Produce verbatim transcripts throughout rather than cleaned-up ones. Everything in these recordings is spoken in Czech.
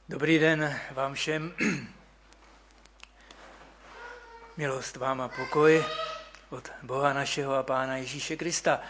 Dobrý den vám všem. Milost vám a pokoj od Boha našeho a Pána Ježíše Krista.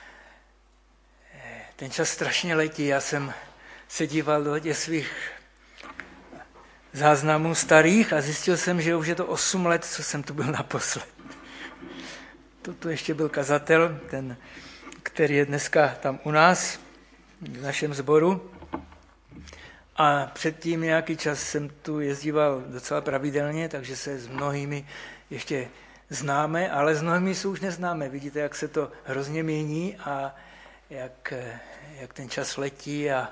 Ten čas strašně letí. Já jsem se díval do těch svých záznamů starých a zjistil jsem, že už je to osm let, co jsem tu byl naposled. Toto ještě byl kazatel, ten, který je dneska tam u nás, v našem sboru. A předtím nějaký čas jsem tu jezdíval docela pravidelně, takže se s mnohými ještě známe, ale s mnohými se už neznáme. Vidíte, jak se to hrozně mění a jak, jak ten čas letí a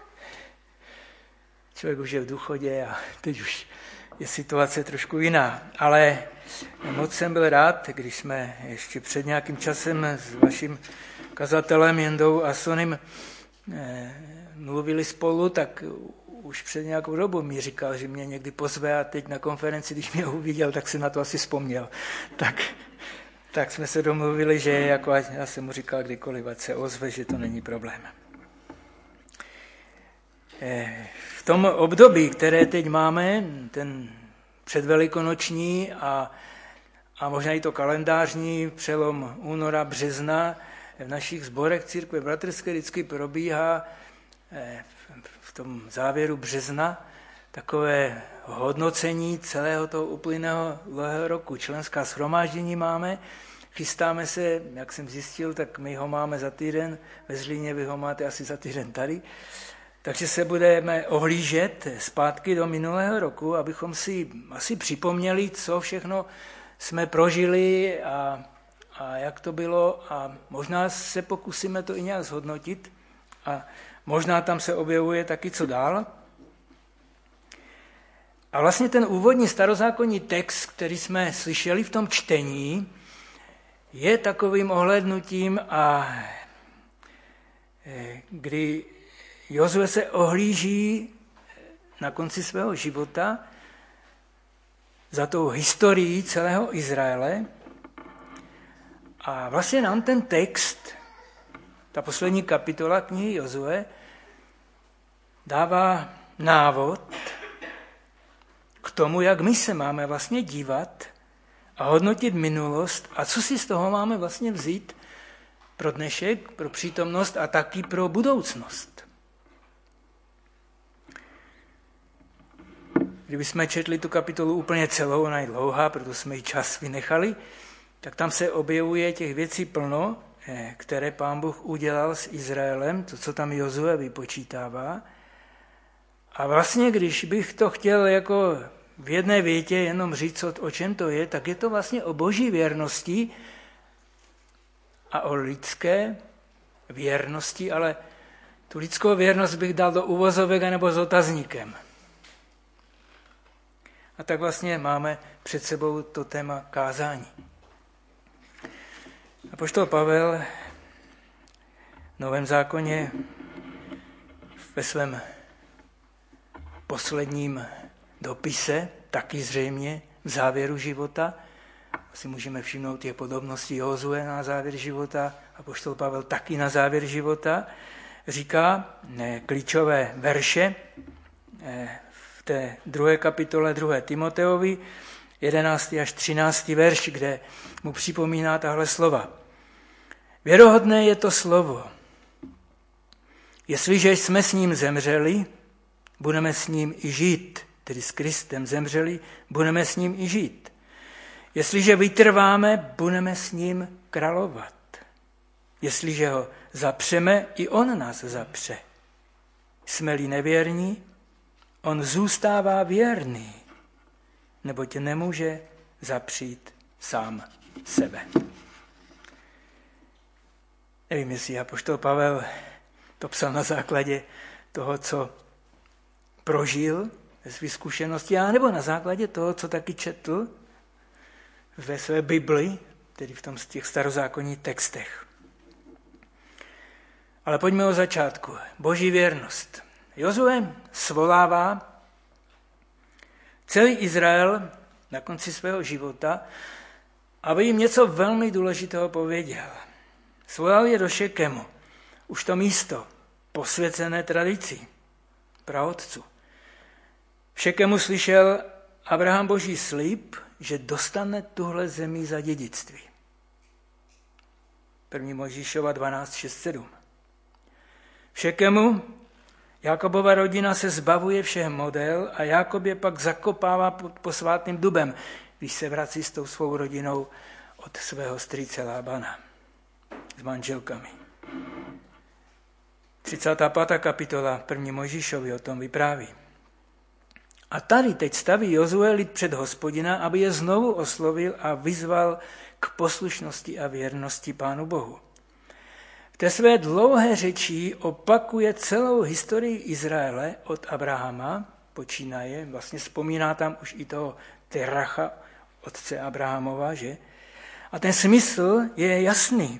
člověk už je v důchodě a teď už je situace trošku jiná. Ale moc jsem byl rád, když jsme ještě před nějakým časem s vaším kazatelem Jendou a Sonym mluvili spolu, tak už před nějakou dobu mi říkal, že mě někdy pozve a teď na konferenci, když mě uviděl, tak si na to asi vzpomněl. Tak, tak jsme se domluvili, že jako já jsem mu říkal kdykoliv, ať se ozve, že to není problém. V tom období, které teď máme, ten předvelikonoční a, a možná i to kalendářní přelom února, března, v našich sborech církve bratrské vždycky probíhá v tom závěru března takové hodnocení celého toho uplynulého roku. Členská shromáždění máme, chystáme se, jak jsem zjistil, tak my ho máme za týden, ve Zlíně vy ho máte asi za týden tady, takže se budeme ohlížet zpátky do minulého roku, abychom si asi připomněli, co všechno jsme prožili a a jak to bylo a možná se pokusíme to i nějak zhodnotit a možná tam se objevuje taky co dál. A vlastně ten úvodní starozákonní text, který jsme slyšeli v tom čtení, je takovým ohlédnutím, a kdy Jozue se ohlíží na konci svého života za tou historií celého Izraele. A vlastně nám ten text, ta poslední kapitola knihy Jozue, dává návod k tomu, jak my se máme vlastně dívat a hodnotit minulost a co si z toho máme vlastně vzít pro dnešek, pro přítomnost a taky pro budoucnost. Kdybychom četli tu kapitolu úplně celou, ona je dlouhá, proto jsme ji čas vynechali, tak tam se objevuje těch věcí plno, které Pán Bůh udělal s Izraelem, to, co tam Jozue vypočítává. A vlastně, když bych to chtěl jako v jedné větě jenom říct, o čem to je, tak je to vlastně o boží věrnosti a o lidské věrnosti, ale tu lidskou věrnost bych dal do uvozovek nebo s otazníkem. A tak vlastně máme před sebou to téma kázání. Apoštol Pavel v Novém zákoně ve svém posledním dopise, taky zřejmě v závěru života, asi můžeme všimnout těch podobností Jozue na závěr života, apoštol Pavel taky na závěr života, říká ne, klíčové verše ne, v té druhé kapitole druhé Timoteovi, jedenáctý až třináctý verš, kde mu připomíná tahle slova. Věrohodné je to slovo. Jestliže jsme s ním zemřeli, budeme s ním i žít. Tedy s Kristem zemřeli, budeme s ním i žít. Jestliže vytrváme, budeme s ním královat. Jestliže ho zapřeme, i on nás zapře. Jsme-li nevěrní, on zůstává věrný, neboť nemůže zapřít sám sebe. Nevím, jestli apoštol Pavel to psal na základě toho, co prožil ve své zkušenosti, nebo na základě toho, co taky četl ve své Bibli, tedy v tom z těch starozákonních textech. Ale pojďme od začátku. Boží věrnost. Jozue svolává celý Izrael na konci svého života, aby jim něco velmi důležitého pověděl. Svolal je do Šekemu, už to místo, posvěcené tradicí, praotců. V Šekemu slyšel Abraham Boží slib, že dostane tuhle zemi za dědictví. První Mojžíšova dvanáct, šest, sedm. V Šekemu Jakobova rodina se zbavuje všech model a Jakob je pak zakopává pod posvátným dubem, když se vrací s tou svou rodinou od svého strýce Lábana s manželkami. třicátá pátá kapitola první Mojžíšovi o tom vypráví. A tady teď staví Jozue lid před Hospodina, aby je znovu oslovil a vyzval k poslušnosti a věrnosti Pánu Bohu. V té své dlouhé řeči opakuje celou historii Izraele od Abrahama, počínaje, vlastně vzpomíná tam už i toho Teracha, otce Abrahamova, že? A ten smysl je jasný.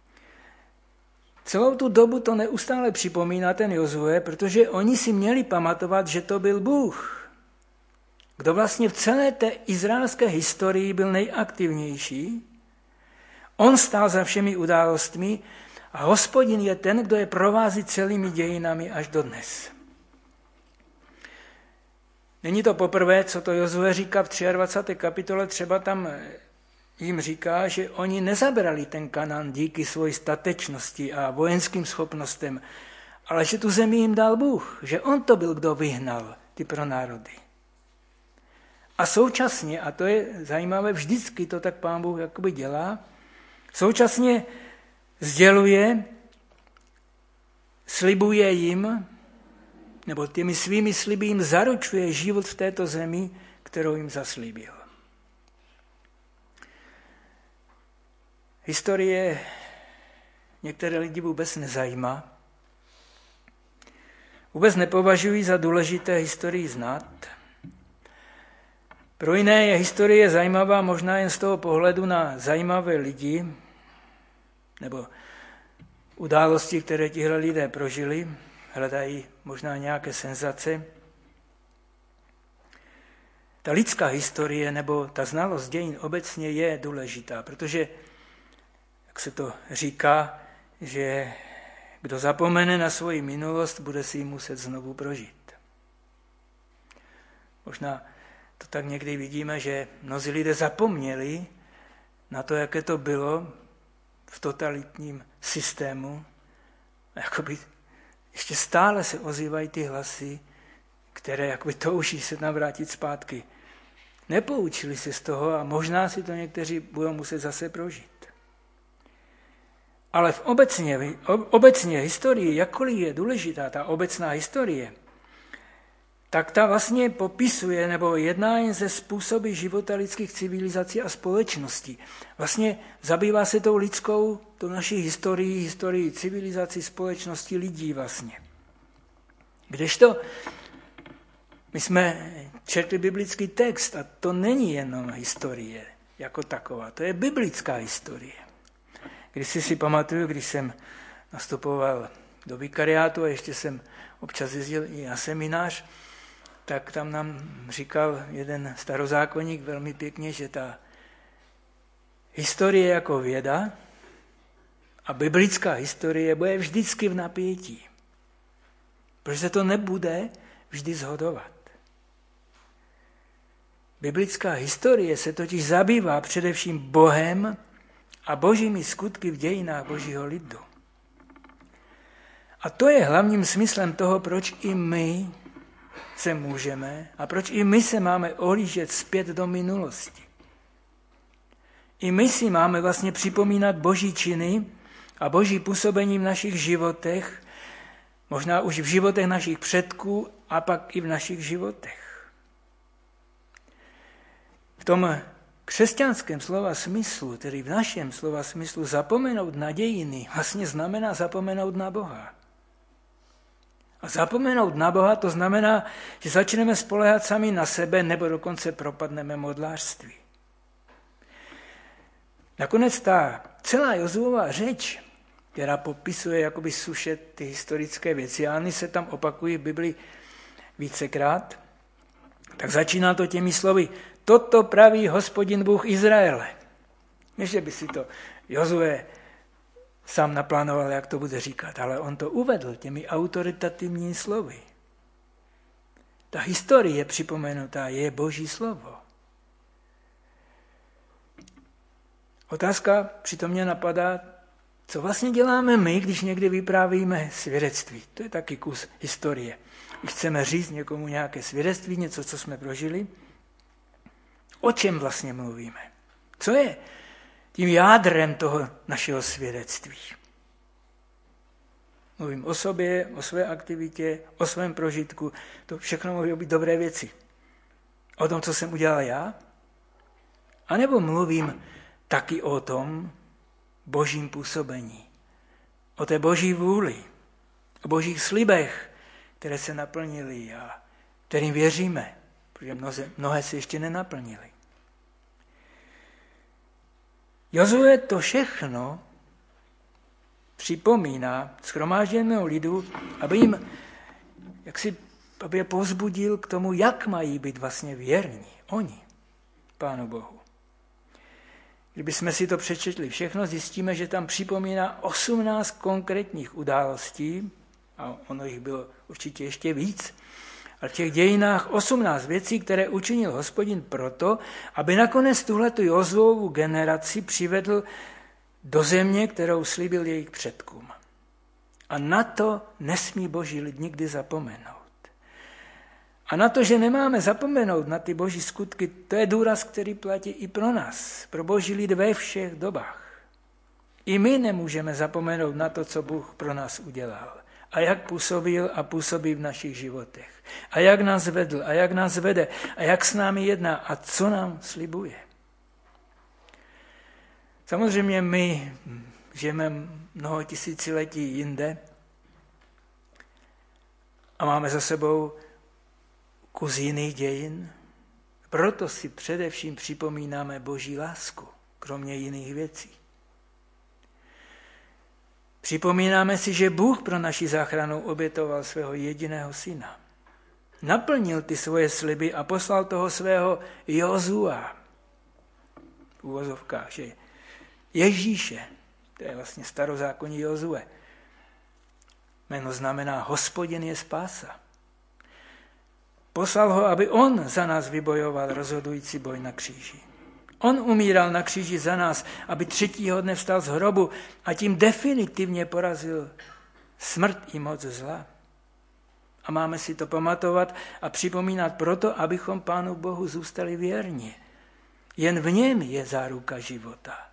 Celou tu dobu to neustále připomíná ten Jozue, protože oni si měli pamatovat, že to byl Bůh, kdo vlastně v celé té izraelské historii byl nejaktivnější. On stál za všemi událostmi a Hospodin je ten, kdo je provází celými dějinami až dodnes. Není to poprvé, co to Jozue říká v dvacáté třetí kapitole, třeba tam jim říká, že oni nezabrali ten Kanán díky svoji statečnosti a vojenským schopnostem, ale že tu zemi jim dal Bůh, že on to byl, kdo vyhnal ty pronárody. A současně, a to je zajímavé, vždycky to tak Pán Bůh jakoby dělá, současně sděluje, slibuje jim, nebo těmi svými sliby jim zaručuje život v této zemi, kterou jim zaslíbil. Historie některé lidi vůbec nezajímá. Vůbec nepovažují za důležité historii znát. Pro jiné je historie zajímavá možná jen z toho pohledu na zajímavé lidi nebo události, které tihle lidé prožili, hledají možná nějaké senzace. Ta lidská historie nebo ta znalost dějin obecně je důležitá, protože, jak se to říká, že kdo zapomene na svoji minulost, bude si ji muset znovu prožít. Možná to tak někdy vidíme, že mnozí lidé zapomněli na to, jaké to bylo v totalitním systému. A jakoby ještě stále se ozývají ty hlasy, které jakoby touží se tam vrátit zpátky. Nepoučili se z toho a možná si to někteří budou muset zase prožít. Ale v obecně, obecně historii, jakkoliv je důležitá ta obecná historie, tak ta vlastně popisuje nebo jedná jen ze způsoby života lidských civilizací a společností. Vlastně zabývá se tou lidskou, tou naší historií, historií civilizací, společnosti lidí vlastně. Kdežto my jsme četli biblický text a to není jenom historie jako taková, to je biblická historie. Když si si pamatuju, když jsem nastupoval do vikariátu a ještě jsem občas jezdil i na seminář, tak tam nám říkal jeden starozákonník velmi pěkně, že ta historie jako věda a biblická historie bude vždycky v napětí. Protože se to nebude vždy shodovat. Biblická historie se totiž zabývá především Bohem a božími skutky v dějinách božího lidu. A to je hlavním smyslem toho, proč i my se můžeme a proč i my se máme ohlížet zpět do minulosti. I my si máme vlastně připomínat boží činy a boží působení v našich životech, možná už v životech našich předků a pak i v našich životech. V tom křesťanském slova smyslu, tedy v našem slova smyslu, zapomenout na dějiny vlastně znamená zapomenout na Boha. A zapomenout na Boha to znamená, že začneme spoléhat sami na sebe nebo dokonce propadneme modlářství. Nakonec ta celá Jozuova řeč, která popisuje jakoby sušet ty historické věci, a oni se tam opakují v Bibli vícekrát, tak začíná to těmi slovy: toto praví Hospodin Bůh Izraele. Než že by si to Jozue sám naplánoval, jak to bude říkat, ale on to uvedl těmi autoritativními slovy. Ta historie připomenutá je Boží slovo. Otázka přitom mě napadá, co vlastně děláme my, když někdy vyprávíme svědectví. To je taky kus historie. Když chceme říct někomu nějaké svědectví, něco, co jsme prožili, o čem vlastně mluvíme? Co je tím jádrem toho našeho svědectví? Mluvím o sobě, o své aktivitě, o svém prožitku. To všechno mohou být dobré věci. O tom, co jsem udělal já? A nebo mluvím taky o tom Božím působení, o té Boží vůli, o Božích slibech, které se naplnily a kterým věříme, protože mnohé, mnohé se ještě nenaplnily. Jozue to všechno připomíná shromážděnému lidu, aby jim, jak si, aby je povzbudil k tomu, jak mají být vlastně věrní oni Pánu Bohu. Kdybychom si to přečetli všechno, zjistíme, že tam připomíná osmnáct konkrétních událostí, a ono jich bylo určitě ještě víc, ale v těch dějinách osmnáct věcí, které učinil Hospodin proto, aby nakonec tuhletu Jozuovu generaci přivedl do země, kterou slíbil jejich předkům. A na to nesmí Boží lid nikdy zapomenout. A na to, že nemáme zapomenout na ty Boží skutky, to je důraz, který platí i pro nás, pro Boží lid ve všech dobách. I my nemůžeme zapomenout na to, co Bůh pro nás udělal. A jak působil a působí v našich životech. A jak nás vedl, a jak nás vede, a jak s námi jedná, a co nám slibuje. Samozřejmě my žijeme mnoho tisíciletí jinde a máme za sebou kus jiných dějin. Proto si především připomínáme Boží lásku, kromě jiných věcí. Připomínáme si, že Bůh pro naši záchranu obětoval svého jediného syna. Naplnil ty svoje sliby a poslal toho svého Jozua. V uvozovkách, že Ježíše, to je vlastně starozákonní Jozue. Jméno znamená Hospodin je spása. Poslal ho, aby on za nás vybojoval rozhodující boj na kříži. On umíral na kříži za nás, aby třetího dne vstal z hrobu a tím definitivně porazil smrt i moc zla. A máme si to pamatovat a připomínat proto, abychom Pánu Bohu zůstali věrni. Jen v něm je záruka života.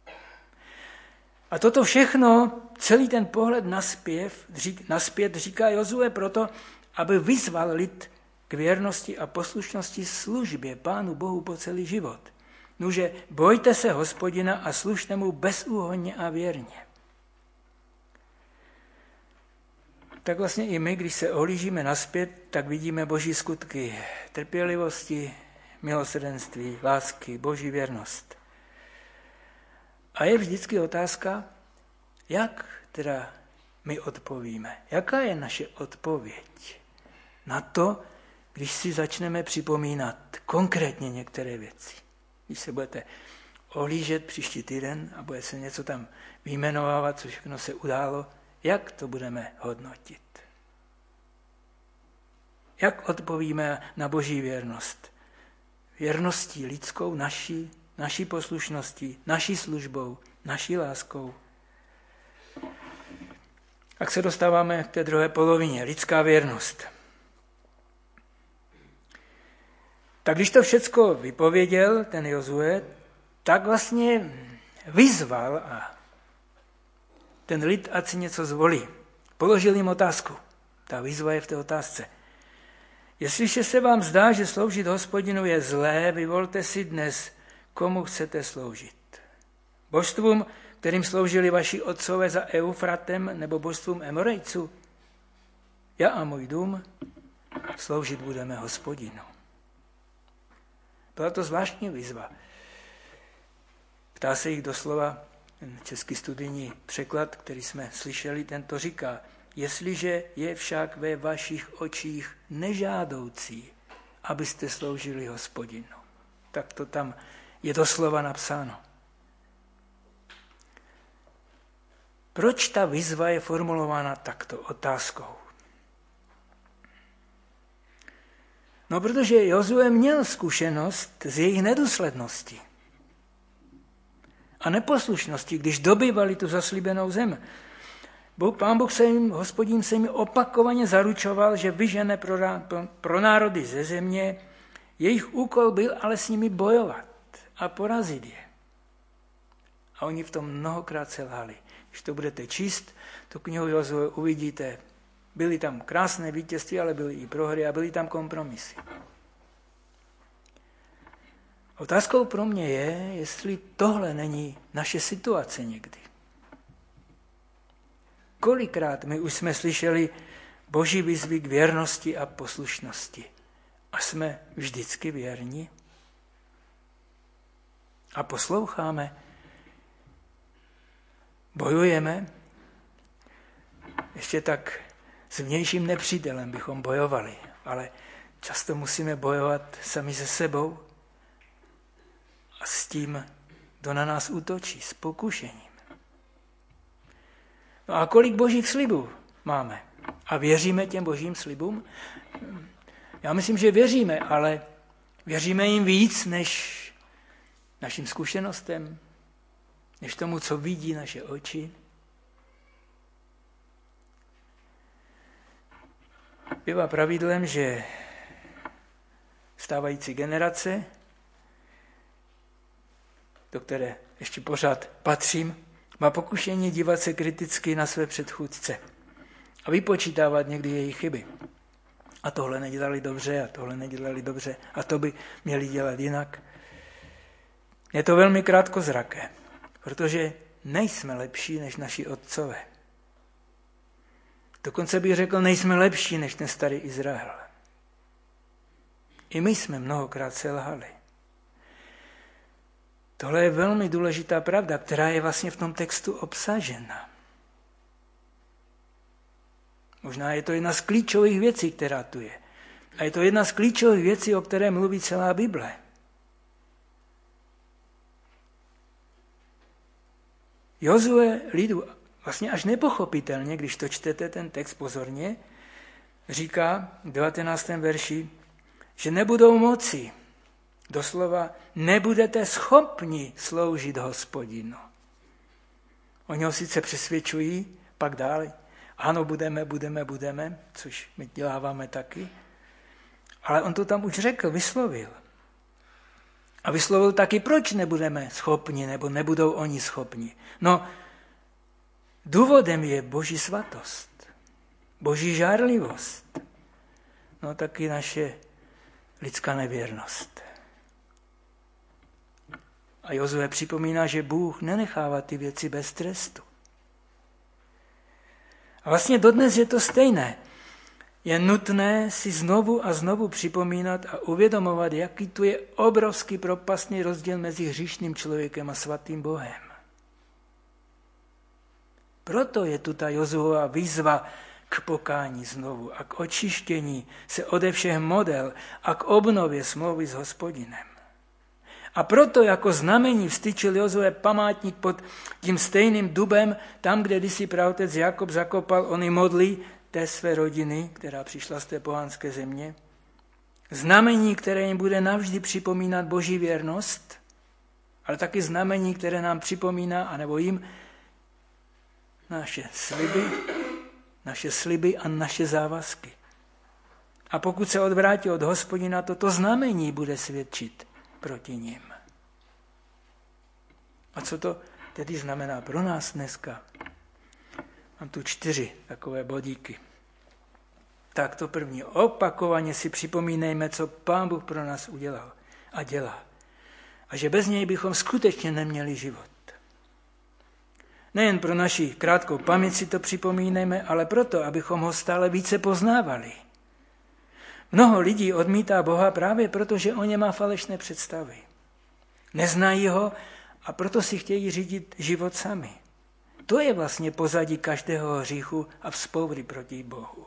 A toto všechno, celý ten pohled naspěv, naspět říká Jozue proto, aby vyzval lid k věrnosti a poslušnosti službě Pánu Bohu po celý život. Nuže, bojte se Hospodina a služte mu bezúhonně a věrně. Tak vlastně i my, když se ohlížíme naspět, tak vidíme Boží skutky trpělivosti, milosrdenství, lásky, Boží věrnost. A je vždycky otázka, jak teda my odpovíme. Jaká je naše odpověď na to, když si začneme připomínat konkrétně některé věci. Když se budete ohlížet příští týden a bude se něco tam vyjmenovávat, co všechno se událo, jak to budeme hodnotit? Jak odpovíme na Boží věrnost? Věrností lidskou, naší, naší poslušností, naší službou, naší láskou. Tak se dostáváme k té druhé polovině, lidská věrnost. Tak když to všecko vypověděl ten Jozue, tak vlastně vyzval a ten lid, ať si něco zvolí. Položil jim otázku. Ta výzva je v té otázce. Jestliže se vám zdá, že sloužit Hospodinu je zlé, vyvolte si dnes, komu chcete sloužit. Božstvům, kterým sloužili vaši otcové za Eufratem, nebo božstvům Emorejců? Já a můj dům sloužit budeme Hospodinu. Byla to zvláštní výzva. Ptá se jich doslova ten český studijní překlad, který jsme slyšeli, tento říká, jestliže je však ve vašich očích nežádoucí, abyste sloužili Hospodinu. Tak to tam je doslova napsáno. Proč ta výzva je formulována takto otázkou? No, protože Jozue měl zkušenost z jejich nedůslednosti a neposlušnosti, když dobývali tu zaslíbenou zem. Pán Bůh se jim, Hospodin se jim opakovaně zaručoval, že vyžene pro, pro národy ze země. Jejich úkol byl ale s nimi bojovat a porazit je. A oni v tom mnohokrát selhali. Když to budete číst, tu knihu Jozue uvidíte. Byly tam krásné vítězství, ale byly i prohry a byly tam kompromisy. Otázkou pro mě je, jestli tohle není naše situace někdy. Kolikrát my už jsme slyšeli Boží výzvy k věrnosti a poslušnosti. A jsme vždycky věrní? A posloucháme? Bojujeme? Ještě tak s vnějším nepřítelem bychom bojovali, ale často musíme bojovat sami se sebou a s tím, kdo na nás útočí, s pokušením. No a kolik božích slibů máme? A věříme těm božím slibům? Já myslím, že věříme, ale věříme jim víc než našim zkušenostem, než tomu, co vidí naše oči. Bývá pravidlem, že stávající generace, do které ještě pořád patřím, má pokušení dívat se kriticky na své předchůdce a vypočítávat někdy jejich chyby. A tohle nedělali dobře, a tohle nedělali dobře, a to by měli dělat jinak. Je to velmi krátkozraké, protože nejsme lepší než naši otcové. Dokonce bych řekl, nejsme lepší než ten starý Izrael. I my jsme mnohokrát selhali. Tohle je velmi důležitá pravda, která je vlastně v tom textu obsažena. Možná je to jedna z klíčových věcí, která tu je. A je to jedna z klíčových věcí, o které mluví celá Bible. Jozue lidu vlastně až nepochopitelně, když to čtete ten text pozorně, říká v devatenáctém verši, že nebudou moci, doslova nebudete schopni sloužit Hospodinu. Oni ho sice přesvědčují, pak dále, ano, budeme, budeme, budeme, což my děláváme taky, ale on to tam už řekl, vyslovil. A vyslovil taky, proč nebudeme schopni, nebo nebudou oni schopni. No, důvodem je Boží svatost, Boží žárlivost, no taky naše lidská nevěrnost. A Jozue připomíná, že Bůh nenechává ty věci bez trestu. A vlastně dodnes je to stejné. Je nutné si znovu a znovu připomínat a uvědomovat, jaký tu je obrovský propastný rozdíl mezi hříšným člověkem a svatým Bohem. Proto je tu ta Jozuova výzva k pokání znovu a k očištění se ode všech model a k obnově smlouvy s Hospodinem. A proto jako znamení vstyčil Jozue památník pod tím stejným dubem, tam, kde kdysi praotec Jakob zakopal ony modly té své rodiny, která přišla z té pohanské země. Znamení, které jim bude navždy připomínat Boží věrnost, ale taky znamení, které nám připomíná, anebo jim naše sliby, naše sliby a naše závazky. A pokud se odvrátí od Hospodina, toto znamení bude svědčit proti nim. A co to tedy znamená pro nás dneska? Mám tu čtyři takové bodíky. Tak to první. Opakovaně si připomínejme, co Pán Bůh pro nás udělal a dělá. A že bez něj bychom skutečně neměli život. Nejen pro naši krátkou paměť si to připomínejme, ale proto, abychom ho stále více poznávali. Mnoho lidí odmítá Boha právě proto, že o něm má falešné představy. Neznají ho a proto si chtějí řídit život sami. To je vlastně pozadí každého hříchu a vzpoury proti Bohu.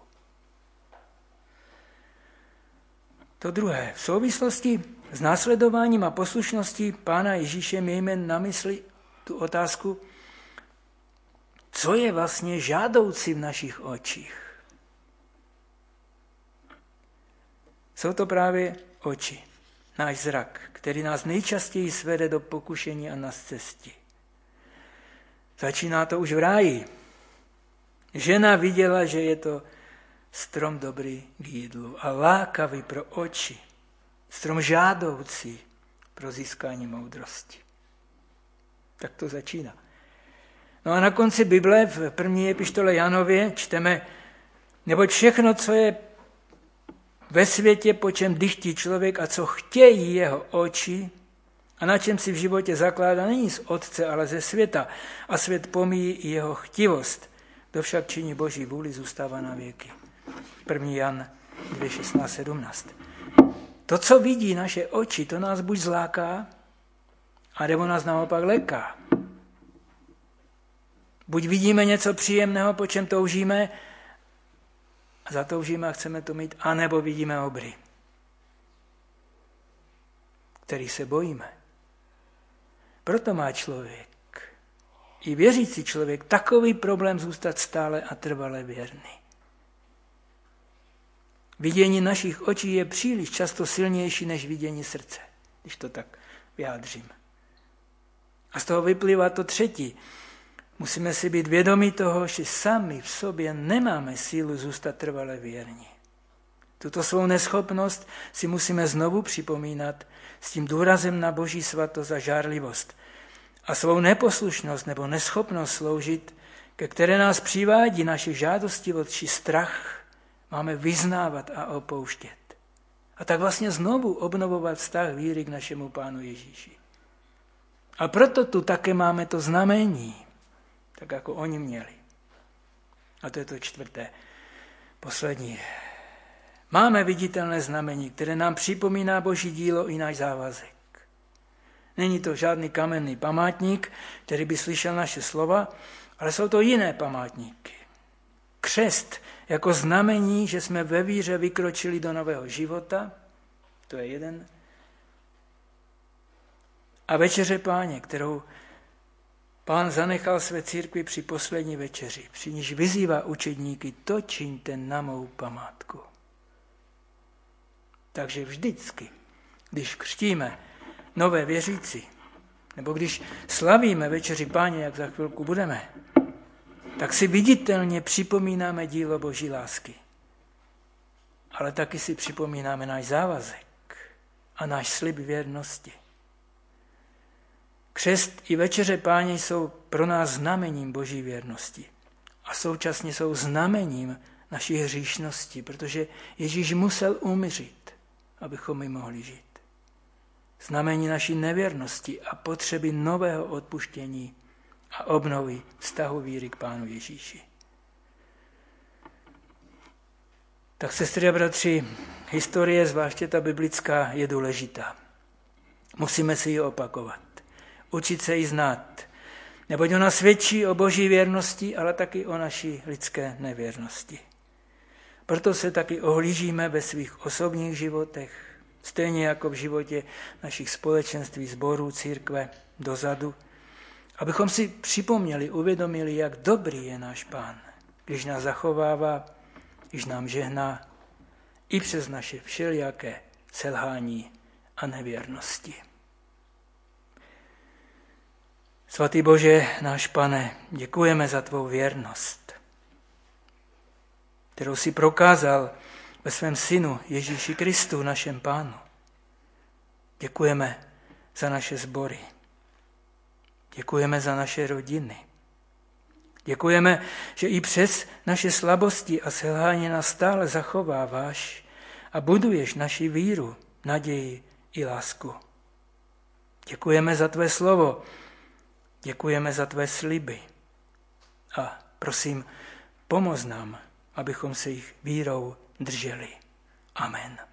To druhé. V souvislosti s následováním a poslušností Pána Ježíše mějme na mysli tu otázku, co je vlastně žádoucí v našich očích. Jsou to právě oči, náš zrak, který nás nejčastěji svede do pokušení a na cestě. Začíná to už v ráji. Žena viděla, že je to strom dobrý k jídlu a lákavý pro oči, strom žádoucí pro získání moudrosti. Tak to začíná. No a na konci Bible v první epištole Janově čteme, neboť všechno, co je ve světě, po čem dychtí člověk a co chtějí jeho oči a na čem si v životě zakládá, není z Otce, ale ze světa. A svět pomíjí i jeho chtivost. Kdo však činí Boží vůli, zůstává na věky. první Jan dva, šestnáct, sedmnáct. To, co vidí naše oči, to nás buď zláká, anebo nás naopak leká. Buď vidíme něco příjemného, po čem toužíme, a zatoužíme a chceme to mít, anebo vidíme obry, který se bojíme. Proto má člověk, i věřící člověk, takový problém zůstat stále a trvale věrný. Vidění našich očí je příliš často silnější než vidění srdce, když to tak vyjádřím. A z toho vyplývá to třetí. Musíme si být vědomí toho, že sami v sobě nemáme sílu zůstat trvale věrní. Tuto svou neschopnost si musíme znovu připomínat s tím důrazem na Boží svatost a žárlivost. A svou neposlušnost nebo neschopnost sloužit, ke které nás přivádí naše žádostivost či strach, máme vyznávat a opouštět. A tak vlastně znovu obnovovat vztah víry k našemu Pánu Ježíši. A proto tu také máme to znamení, tak jako oni měli. A to je to čtvrté, poslední. Máme viditelné znamení, které nám připomíná Boží dílo i náš závazek. Není to žádný kamenný památník, který by slyšel naše slova, ale jsou to jiné památníky. Křest jako znamení, že jsme ve víře vykročili do nového života, to je jeden. A večeře Páně, kterou Pán zanechal své církvi při poslední večeři, při níž vyzývá učedníky, to čiňte na mou památku. Takže vždycky, když křtíme nové věřící, nebo když slavíme večeři Páně, jak za chvilku budeme, tak si viditelně připomínáme dílo Boží lásky. Ale taky si připomínáme náš závazek a náš slib věrnosti. Křest i večeře Páně jsou pro nás znamením Boží věrnosti a současně jsou znamením naší hříšnosti, protože Ježíš musel umřít, abychom my mohli žít. Znamení naší nevěrnosti a potřeby nového odpuštění a obnovy vztahu víry k Pánu Ježíši. Tak, sestry a bratři, historie, zvláště ta biblická, je důležitá. Musíme si ji opakovat. Učit se ji znát. Neboť ona svědčí o Boží věrnosti, ale taky o naší lidské nevěrnosti. Proto se taky ohlížíme ve svých osobních životech, stejně jako v životě našich společenství, sborů, církve, dozadu, abychom si připomněli, uvědomili, jak dobrý je náš Pán, když nás zachovává, když nám žehná, i přes naše všelijaké selhání a nevěrnosti. Svatý Bože, náš Pane, děkujeme za tvou věrnost, kterou jsi prokázal ve svém Synu Ježíši Kristu, našem Pánu. Děkujeme za naše sbory. Děkujeme za naše rodiny. Děkujeme, že i přes naše slabosti a selhání nás stále zachováváš a buduješ naši víru, naději i lásku. Děkujeme za tvé slovo, děkujeme za tvé sliby a prosím, pomoz nám, abychom se jich vírou drželi. Amen.